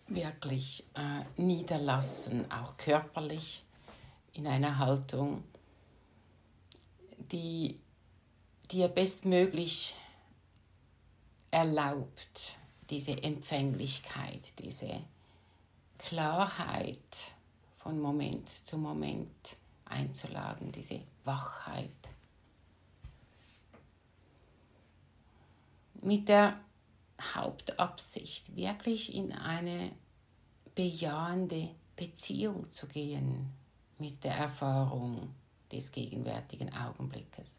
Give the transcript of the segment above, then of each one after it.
wirklich niederlassen, auch körperlich, in einer Haltung, die dir bestmöglich erlaubt, diese Empfänglichkeit, diese Klarheit von Moment zu Moment einzuladen, diese Wachheit. Mit der Hauptabsicht, wirklich in eine bejahende Beziehung zu gehen mit der Erfahrung des gegenwärtigen Augenblickes.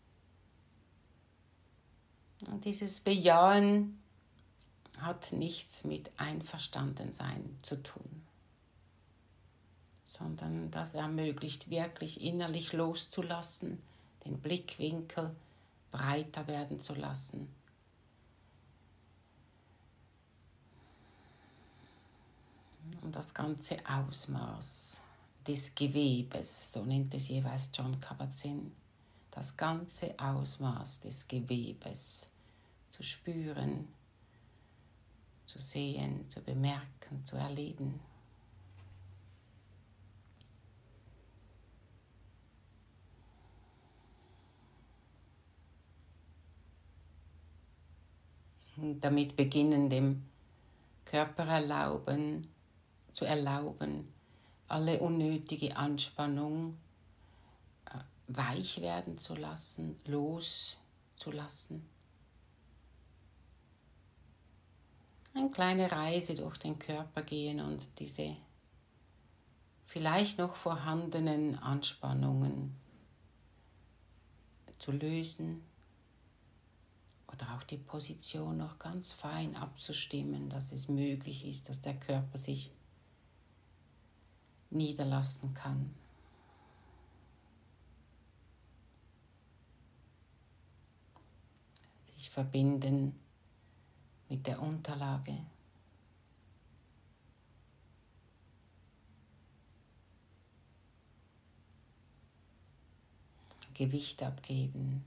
Und dieses Bejahen hat nichts mit Einverstandensein zu tun, sondern das ermöglicht wirklich innerlich loszulassen, den Blickwinkel breiter werden zu lassen. Und das ganze Ausmaß des Gewebes, so nennt es jeweils Jon Kabat-Zinn, das ganze Ausmaß des Gewebes zu spüren, zu sehen, zu bemerken, zu erleben. Und damit beginnen, dem Körper zu erlauben, alle unnötige Anspannung weich werden zu lassen, loszulassen. Eine kleine Reise durch den Körper gehen und diese vielleicht noch vorhandenen Anspannungen zu lösen oder auch die Position noch ganz fein abzustimmen, dass es möglich ist, dass der Körper sich niederlassen kann. Sich verbinden mit der Unterlage. Gewicht abgeben.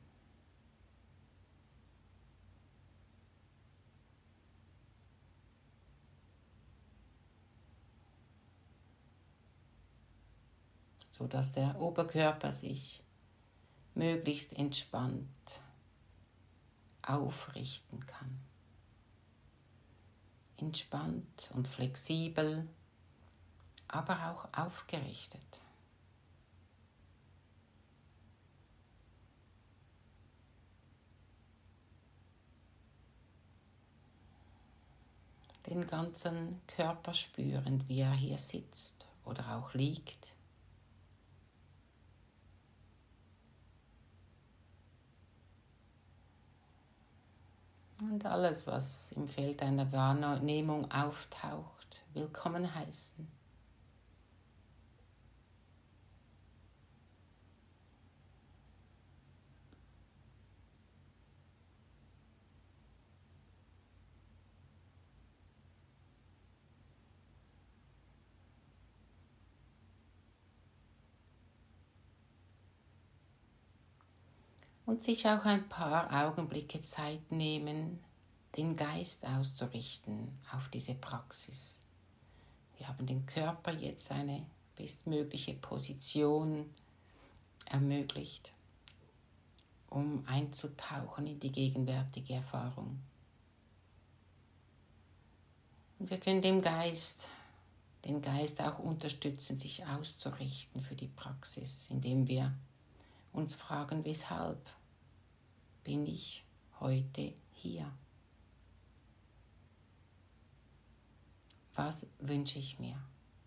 So dass der Oberkörper sich möglichst entspannt aufrichten kann. Entspannt und flexibel, aber auch aufgerichtet. Den ganzen Körper spürend, wie er hier sitzt oder auch liegt. Und alles, was im Feld einer Wahrnehmung auftaucht, willkommen heißen. Und sich auch ein paar Augenblicke Zeit nehmen, den Geist auszurichten auf diese Praxis. Wir haben dem Körper jetzt eine bestmögliche Position ermöglicht, um einzutauchen in die gegenwärtige Erfahrung. Und wir können den Geist auch unterstützen, sich auszurichten für die Praxis, indem wir uns fragen, weshalb bin ich heute hier? Was wünsche ich mir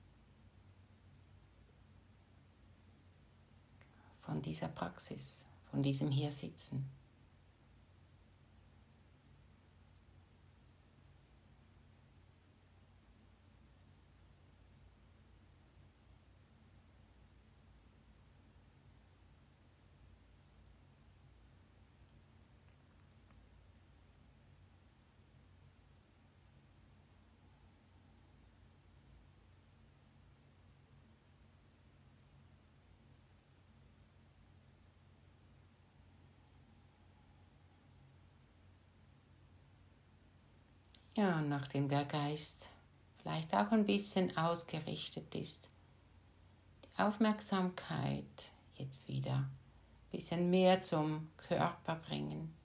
von dieser Praxis, von diesem Hiersitzen? Ja, nachdem der Geist vielleicht auch ein bisschen ausgerichtet ist. Die Aufmerksamkeit jetzt wieder ein bisschen mehr zum Körper bringen.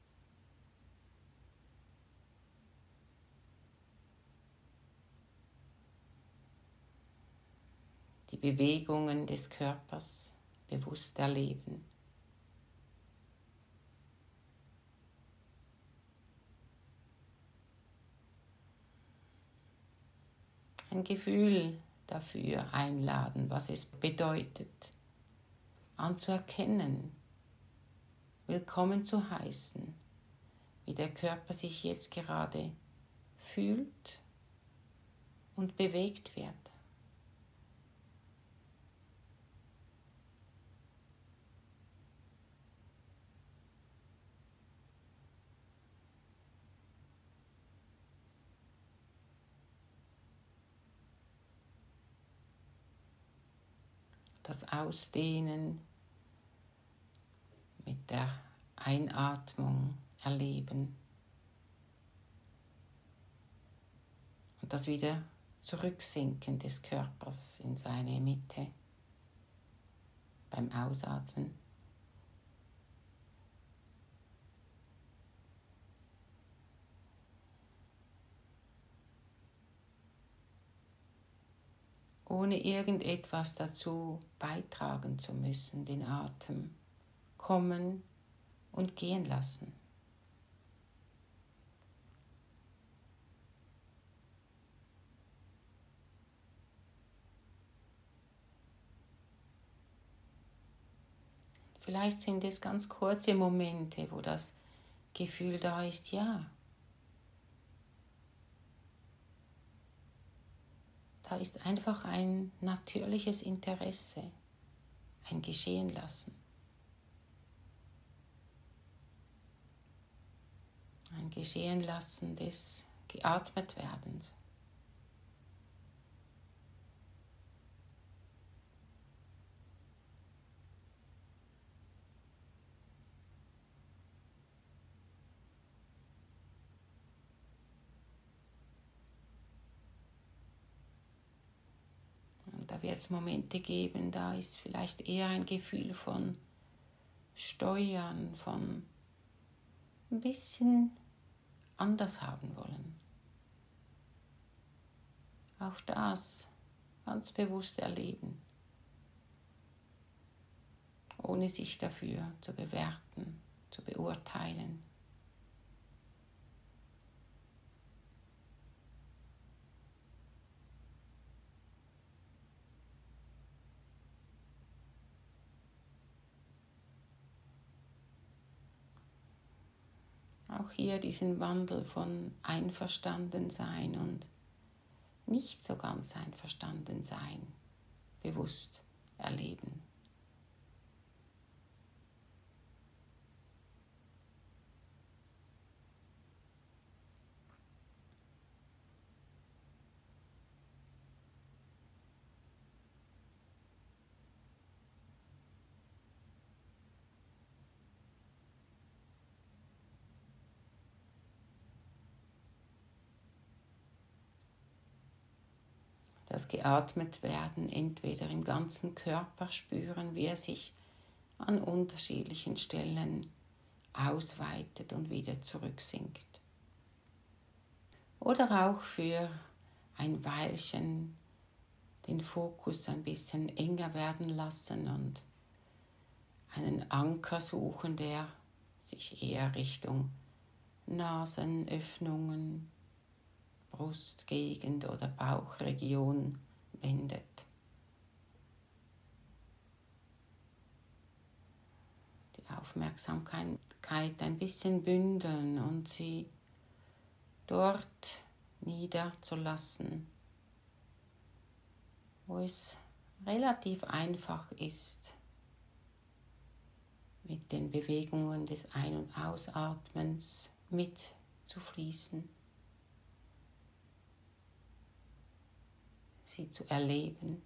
Die Bewegungen des Körpers bewusst erleben. Ein Gefühl dafür einladen, was es bedeutet, anzuerkennen, willkommen zu heißen, wie der Körper sich jetzt gerade fühlt und bewegt wird. Das Ausdehnen mit der Einatmung erleben und das wieder Zurücksinken des Körpers in seine Mitte beim Ausatmen. Ohne irgendetwas dazu beitragen zu müssen, den Atem kommen und gehen lassen. Vielleicht sind es ganz kurze Momente, wo das Gefühl da ist, ja, da ist einfach ein natürliches Interesse, ein Geschehen lassen. Ein Geschehen lassen des Geatmetwerdens. Und da wird es Momente geben, da ist vielleicht eher ein Gefühl von Steuern, von ein bisschen anders haben wollen. Auch das ganz bewusst erleben, ohne sich dafür zu bewerten, zu beurteilen. Auch hier diesen Wandel von Einverstandensein und nicht so ganz einverstanden sein, bewusst erleben. Das Geatmetwerden entweder im ganzen Körper spüren, wie er sich an unterschiedlichen Stellen ausweitet und wieder zurücksinkt. Oder auch für ein Weilchen den Fokus ein bisschen enger werden lassen und einen Anker suchen, der sich eher Richtung Nasenöffnungen, Brustgegend oder Bauchregion wendet. Die Aufmerksamkeit ein bisschen bündeln und sie dort niederzulassen, wo es relativ einfach ist, mit den Bewegungen des Ein- und Ausatmens mitzufließen, sie zu erleben.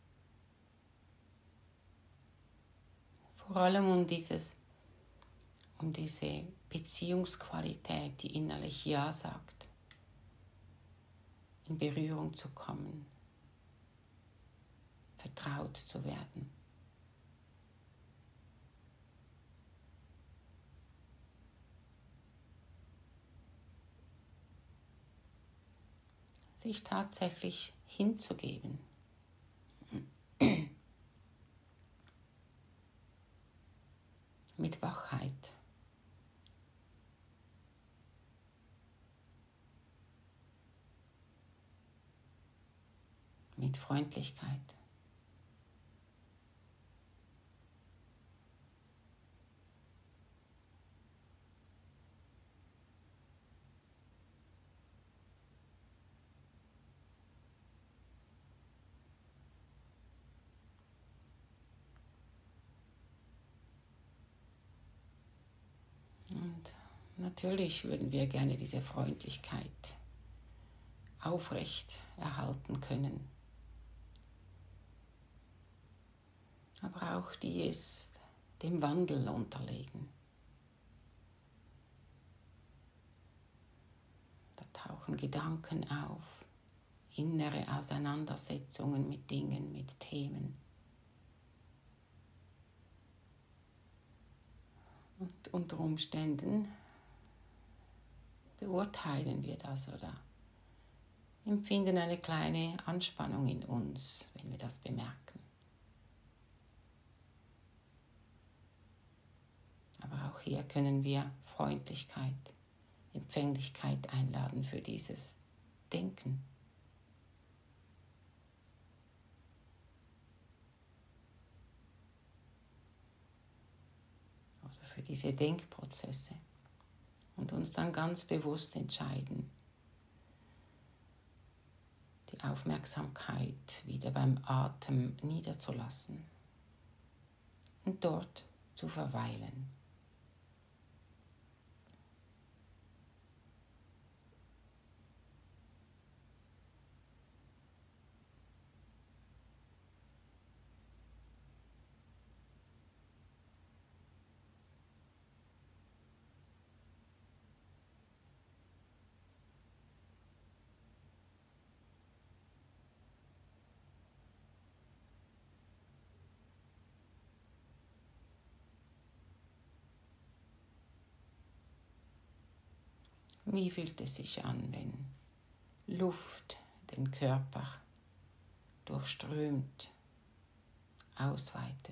Vor allem um dieses um diese Beziehungsqualität, die innerlich Ja sagt, in Berührung zu kommen, vertraut zu werden. Sich tatsächlich hinzugeben. Mit Wachheit. Mit Freundlichkeit. Und natürlich würden wir gerne diese Freundlichkeit aufrecht erhalten können. Aber auch die ist dem Wandel unterlegen. Da tauchen Gedanken auf, innere Auseinandersetzungen mit Dingen, mit Themen. Und unter Umständen beurteilen wir das oder empfinden eine kleine Anspannung in uns, wenn wir das bemerken. Aber auch hier können wir Freundlichkeit, Empfänglichkeit einladen für dieses Denken. Oder für diese Denkprozesse. Und uns dann ganz bewusst entscheiden, die Aufmerksamkeit wieder beim Atem niederzulassen und dort zu verweilen. Wie fühlt es sich an, wenn Luft den Körper durchströmt, ausweitet?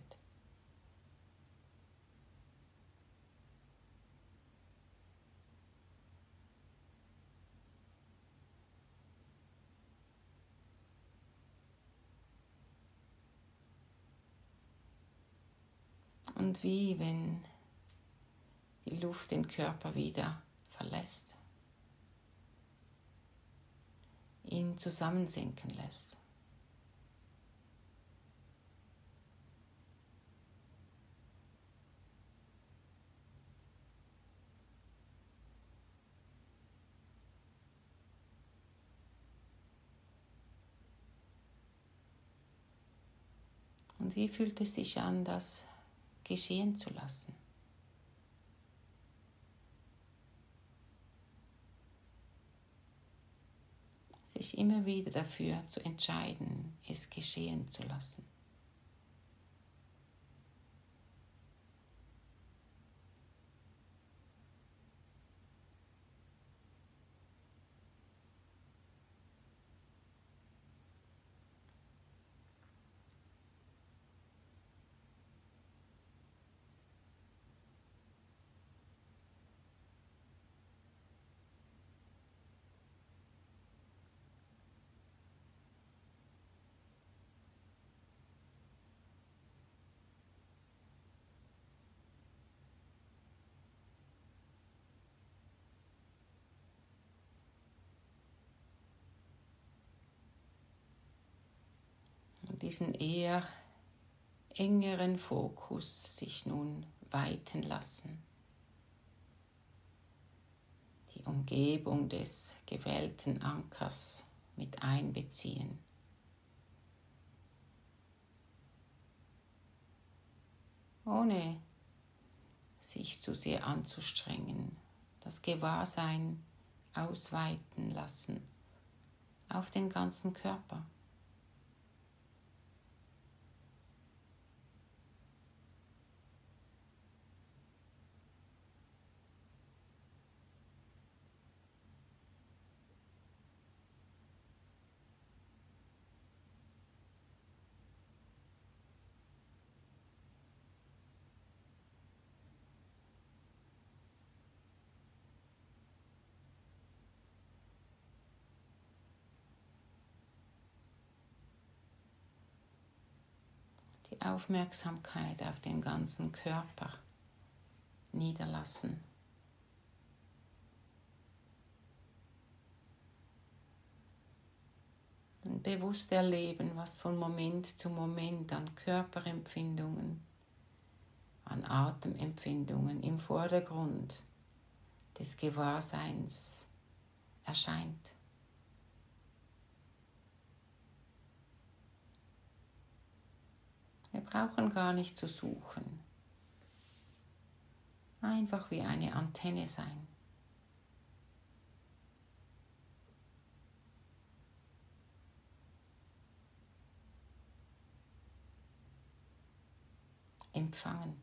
Und wie, wenn die Luft den Körper wieder verlässt, ihn zusammensinken lässt. Und wie fühlt es sich an, das geschehen zu lassen? Sich immer wieder dafür zu entscheiden, es geschehen zu lassen. Und diesen eher engeren Fokus sich nun weiten lassen. Die Umgebung des gewählten Ankers mit einbeziehen. Ohne sich zu sehr anzustrengen. Das Gewahrsein ausweiten lassen auf den ganzen Körper. Die Aufmerksamkeit auf den ganzen Körper niederlassen. Und bewusst erleben, was von Moment zu Moment an Körperempfindungen, an Atemempfindungen im Vordergrund des Gewahrseins erscheint. Wir brauchen gar nicht zu suchen. Einfach wie eine Antenne sein. Empfangen.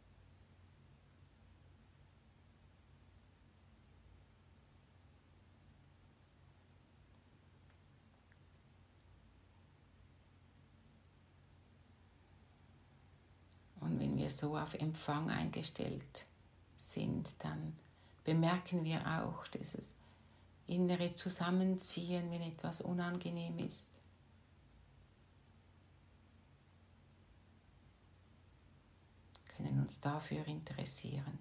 Und wenn wir so auf Empfang eingestellt sind, dann bemerken wir auch dieses innere Zusammenziehen, wenn etwas unangenehm ist. Wir können uns dafür interessieren.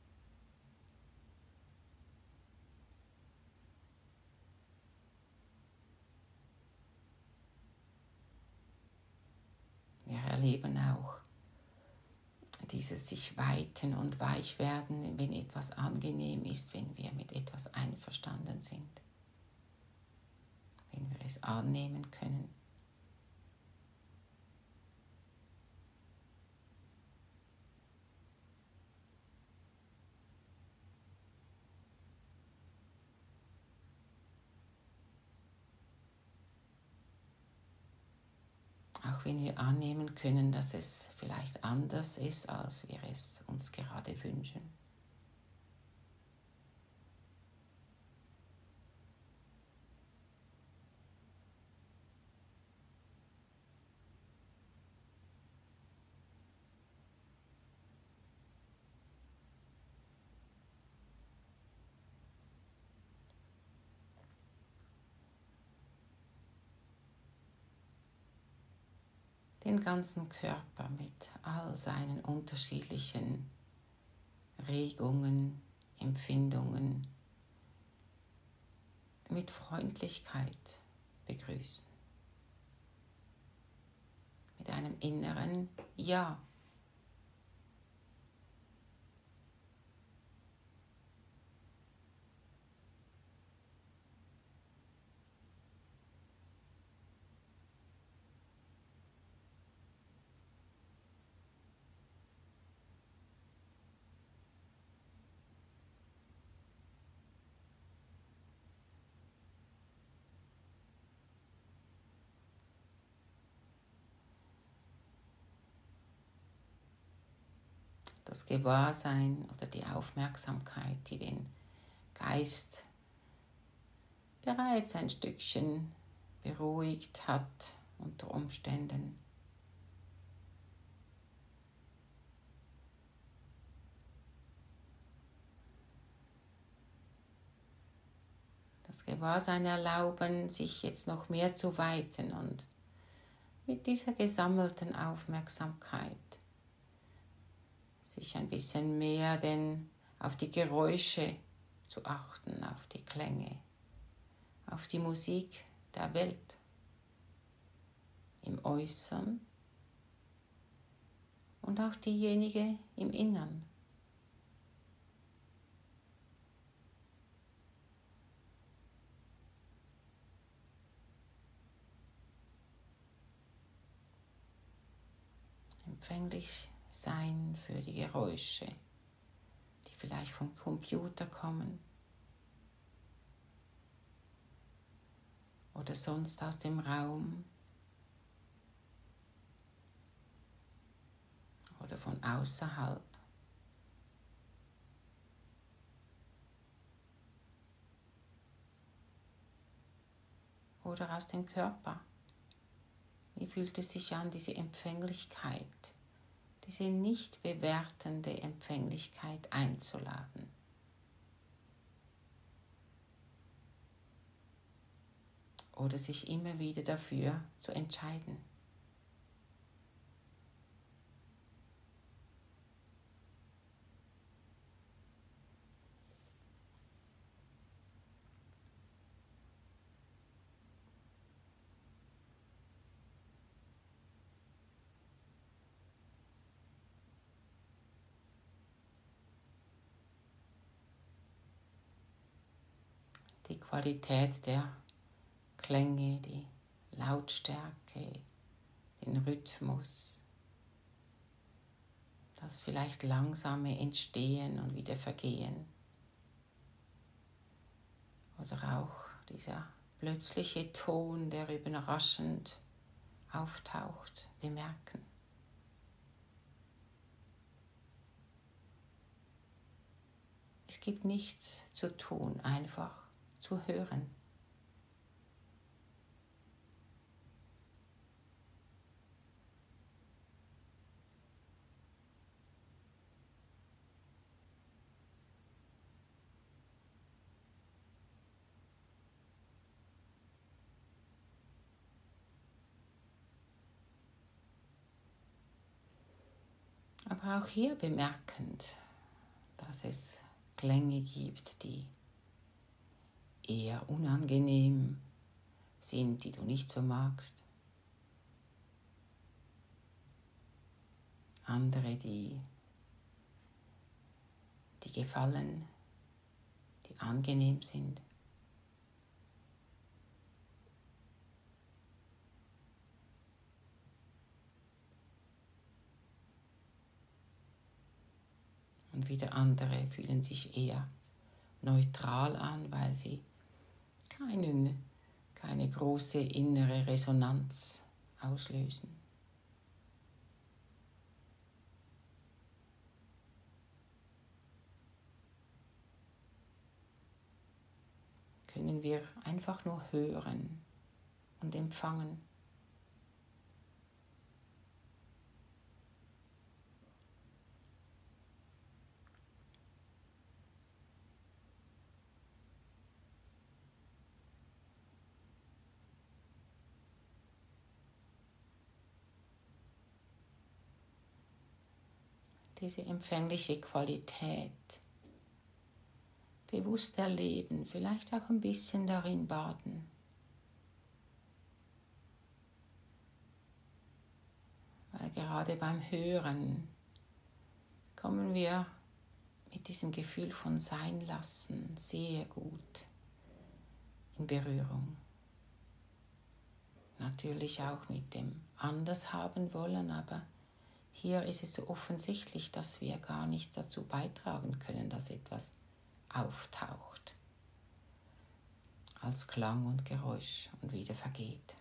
Wir erleben auch dieses sich weiten und weich werden, wenn etwas angenehm ist, wenn wir mit etwas einverstanden sind, wenn wir es annehmen können. Auch wenn wir annehmen können, dass es vielleicht anders ist, als wir es uns gerade wünschen. Den ganzen Körper mit all seinen unterschiedlichen Regungen, Empfindungen mit Freundlichkeit begrüßen. Mit einem inneren Ja. Das Gewahrsein oder die Aufmerksamkeit, die den Geist bereits ein Stückchen beruhigt hat unter Umständen. Das Gewahrsein erlauben, sich jetzt noch mehr zu weiten und mit dieser gesammelten Aufmerksamkeit sich ein bisschen mehr auf die Geräusche zu achten, auf die Klänge, auf die Musik der Welt, im Äußeren und auch diejenige im Innern. Empfänglich sein für die Geräusche vielleicht vom Computer kommen oder sonst aus dem Raum oder von außerhalb. Oder aus dem Körper. Wie fühlt es sich an, diese Empfänglichkeit, diese nicht bewertende Empfänglichkeit einzuladen? Oder sich immer wieder dafür zu entscheiden. Die Qualität der Klänge, die Lautstärke, den Rhythmus, das vielleicht langsame Entstehen und wieder Vergehen. Oder auch dieser plötzliche Ton, der überraschend auftaucht, bemerken. Es gibt nichts zu tun, einfach zu hören. Aber auch hier bemerkend, dass es Klänge gibt, die eher unangenehm sind, die du nicht so magst. Andere, die gefallen, die angenehm sind. Und wieder andere fühlen sich eher neutral an, weil sie keine große innere Resonanz auslösen. Können wir einfach nur hören und empfangen. Diese empfängliche Qualität bewusst erleben, vielleicht auch ein bisschen darin baden. Weil gerade beim Hören kommen wir mit diesem Gefühl von Seinlassen sehr gut in Berührung. Natürlich auch mit dem anders haben wollen, aber hier ist es so offensichtlich, dass wir gar nichts dazu beitragen können, dass etwas auftaucht als Klang und Geräusch und wieder vergeht.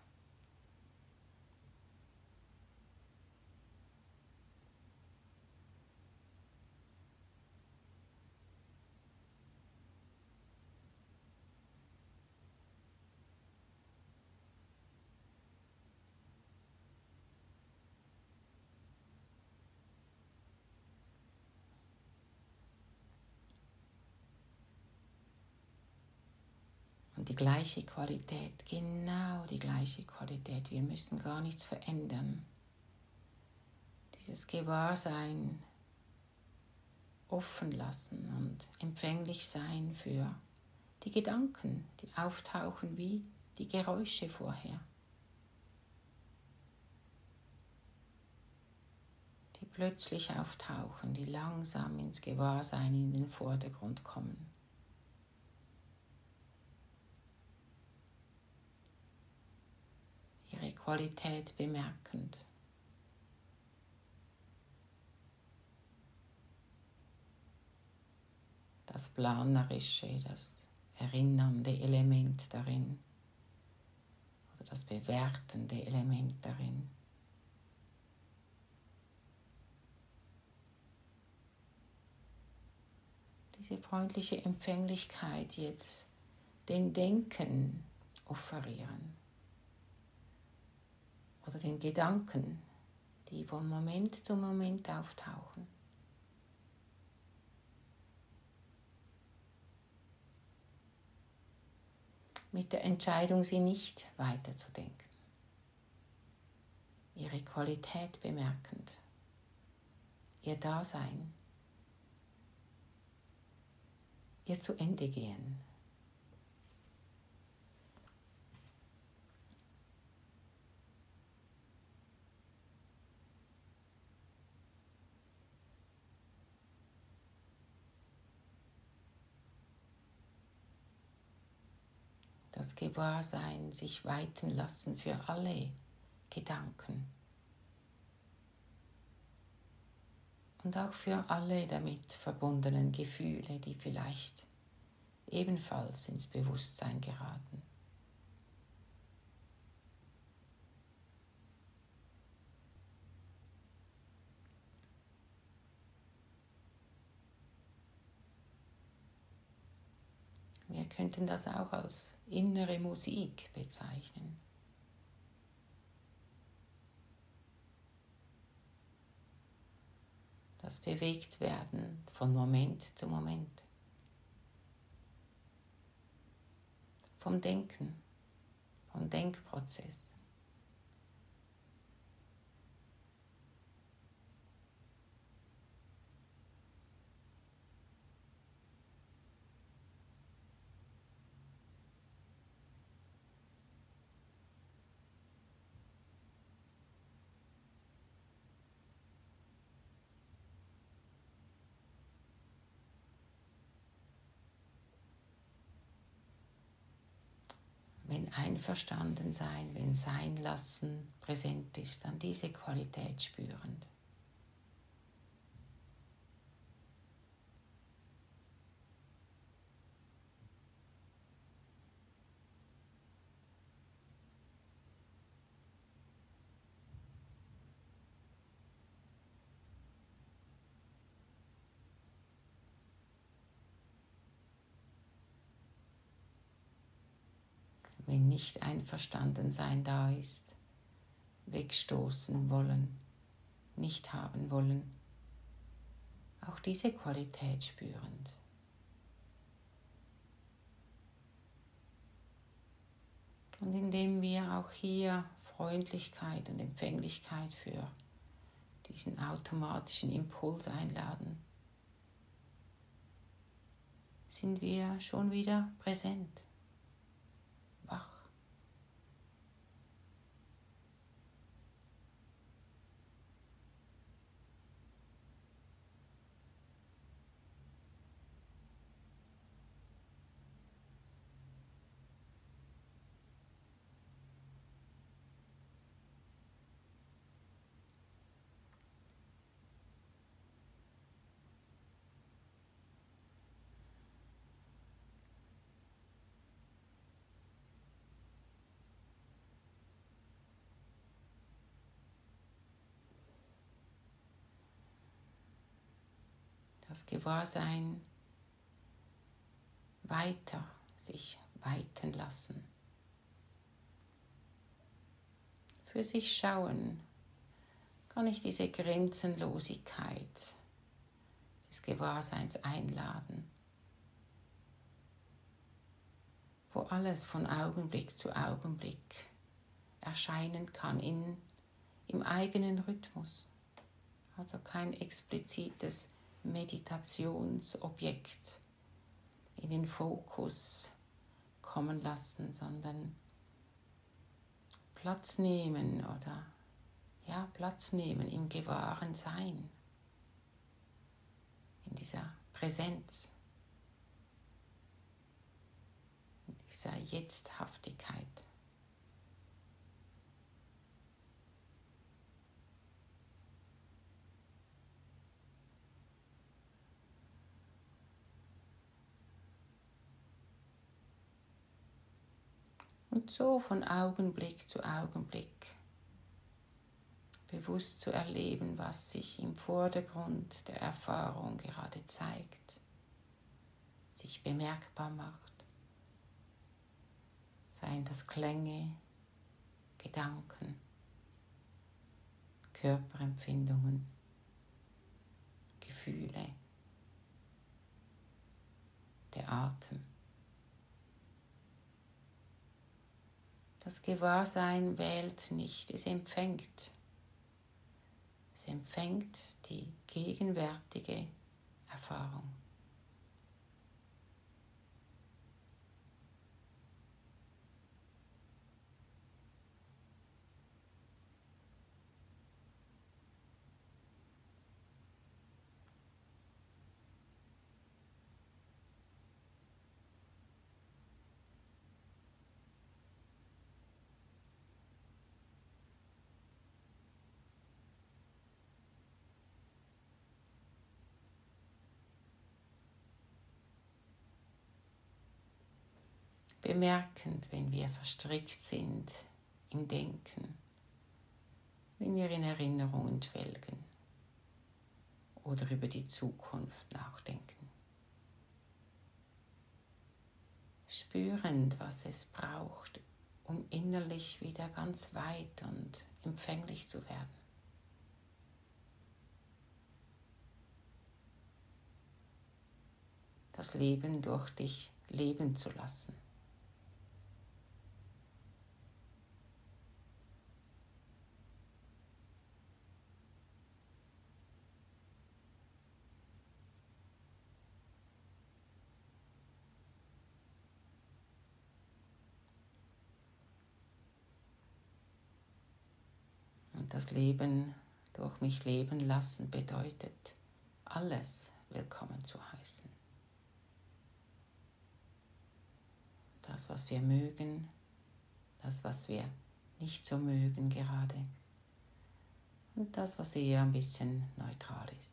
Und die gleiche Qualität, genau die gleiche Qualität. Wir müssen gar nichts verändern. Dieses Gewahrsein offen lassen und empfänglich sein für die Gedanken, die auftauchen wie die Geräusche vorher. Die plötzlich auftauchen, die langsam ins Gewahrsein in den Vordergrund kommen. Ihre Qualität bemerkend. das Planerische, das erinnernde Element darin oder das bewertende Element darin. Diese freundliche Empfänglichkeit jetzt dem Denken offerieren oder den Gedanken, die von Moment zu Moment auftauchen. Mit der Entscheidung, sie nicht weiterzudenken, ihre Qualität bemerkend, ihr Dasein, ihr zu Ende gehen. Das Gewahrsein, sich weiten lassen für alle Gedanken und auch für alle damit verbundenen Gefühle, die vielleicht ebenfalls ins Bewusstsein geraten. Wir könnten das auch als innere Musik bezeichnen. Das Bewegtwerden von Moment zu Moment. Vom Denken, vom Denkprozess. Wenn Einverstandensein, wenn Seinlassen präsent ist, dann diese Qualität spürend. Wenn nicht Einverstandensein da ist, wegstoßen wollen, nicht haben wollen, auch diese Qualität spürend. Und indem wir auch hier Freundlichkeit und Empfänglichkeit für diesen automatischen Impuls einladen, sind wir schon wieder präsent, wach. Das Gewahrsein weiter sich weiten lassen. Für sich schauen, kann ich diese Grenzenlosigkeit des Gewahrseins einladen, wo alles von Augenblick zu Augenblick erscheinen kann im eigenen Rhythmus. Also kein explizites Meditationsobjekt in den Fokus kommen lassen, sondern Platz nehmen Platz nehmen im gewahren Sein, in dieser Präsenz, in dieser Jetzthaftigkeit. Und so von Augenblick zu Augenblick bewusst zu erleben, was sich im Vordergrund der Erfahrung gerade zeigt, sich bemerkbar macht, seien das Klänge, Gedanken, Körperempfindungen, Gefühle, der Atem. Das Gewahrsein wählt nicht, es empfängt. Es empfängt die gegenwärtige Erfahrung. Bemerkend, wenn wir verstrickt sind im Denken, wenn wir in Erinnerungen schwelgen oder über die Zukunft nachdenken. Spürend, was es braucht, um innerlich wieder ganz weit und empfänglich zu werden. Das Leben durch dich leben zu lassen. Und das Leben durch mich leben lassen bedeutet, alles willkommen zu heißen. Das, was wir mögen, das, was wir nicht so mögen gerade und das, was eher ein bisschen neutral ist.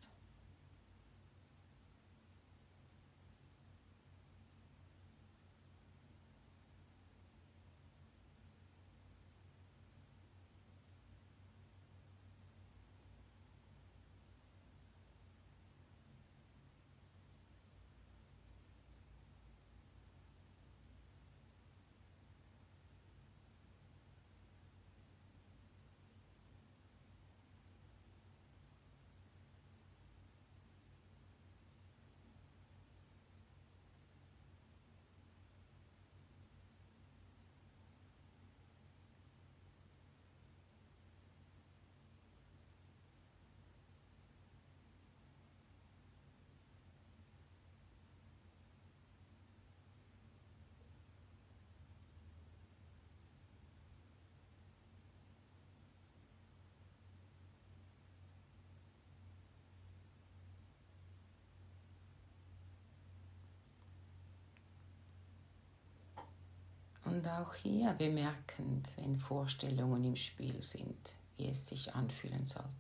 Und auch hier bemerkend, wenn Vorstellungen im Spiel sind, wie es sich anfühlen sollte.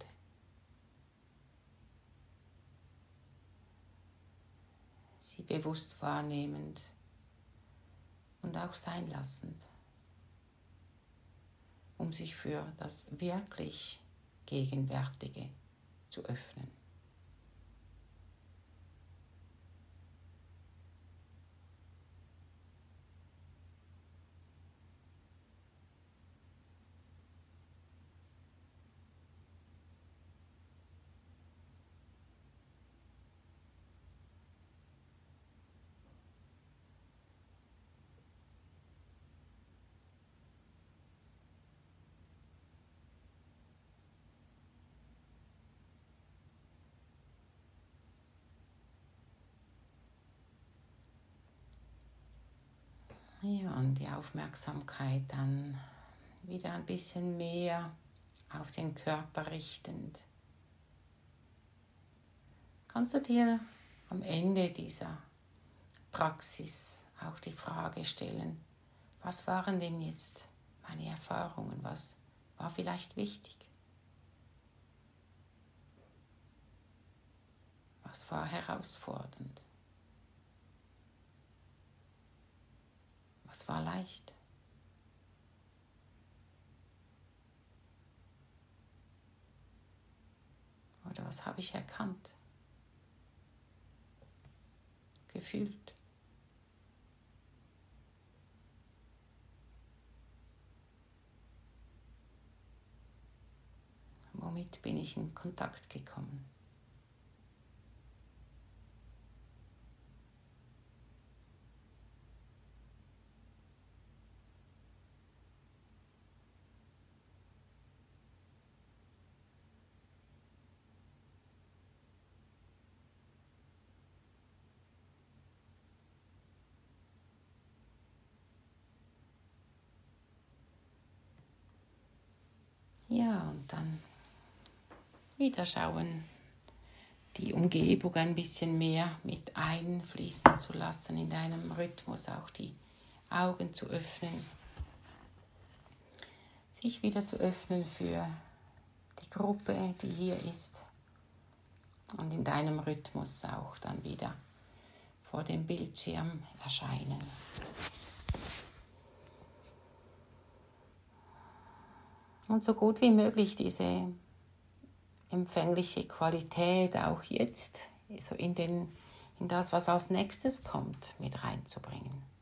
Sie bewusst wahrnehmend und auch sein lassend, um sich für das wirklich Gegenwärtige zu öffnen. Ja, und die Aufmerksamkeit dann wieder ein bisschen mehr auf den Körper richtend. Kannst du dir am Ende dieser Praxis auch die Frage stellen, was waren denn jetzt meine Erfahrungen, was war vielleicht wichtig, was war herausfordernd, was war leicht? Oder was habe ich erkannt, gefühlt? Womit bin ich in Kontakt gekommen? Ja, und dann wieder schauen, die Umgebung ein bisschen mehr mit einfließen zu lassen in deinem Rhythmus, auch die Augen zu öffnen, sich wieder zu öffnen für die Gruppe, die hier ist und in deinem Rhythmus auch dann wieder vor dem Bildschirm erscheinen. Und so gut wie möglich diese empfängliche Qualität auch jetzt so in das, was als nächstes kommt, mit reinzubringen.